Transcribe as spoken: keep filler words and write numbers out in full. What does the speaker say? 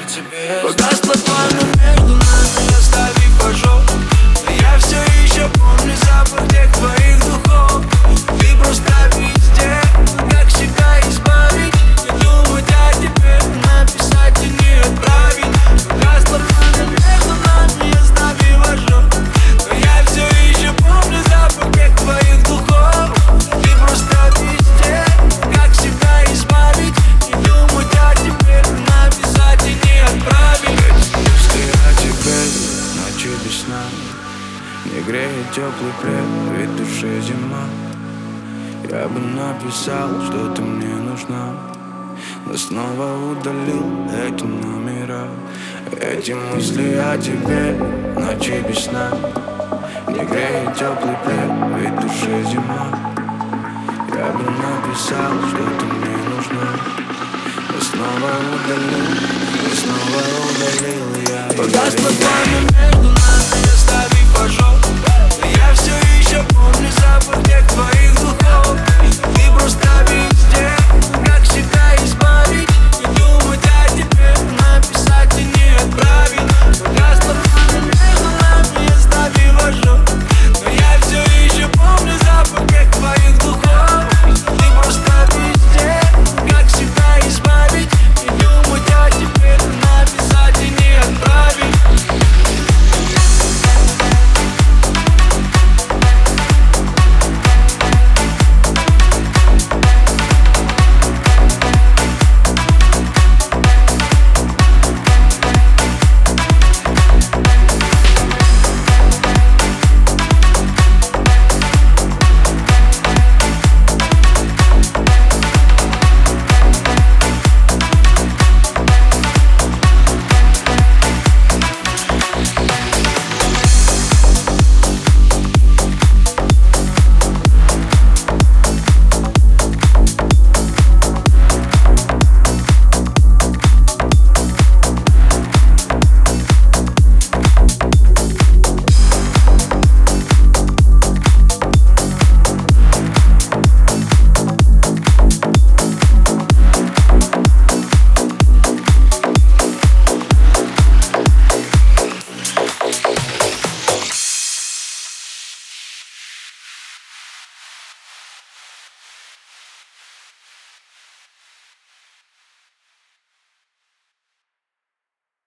тебе. Погасла пламя между нами, оставив ожог. Но я все еще помню запах тех твоих духов. Ты просто везде, как всегда избавить. Не думать о тебе, написать и не отправить. Погасла пламя между нами, оставив ожог. Но я все еще помню запах тех твоих духов. Ты просто везде, как всегда избавить. Не думать о тебе, написать и не отправить. Мысли о тебе, ночи без сна. Не греет теплый плед, ведь душе зима. Я бы написал, что ты мне нужна, но снова удалил эти номера. Эти мысли о тебе, ночи без сна. Не греет теплый плед, ведь душе зима. Я бы написал, что ты мне нужна, но снова удалил, и снова удалил я. Погасла пламя между нами.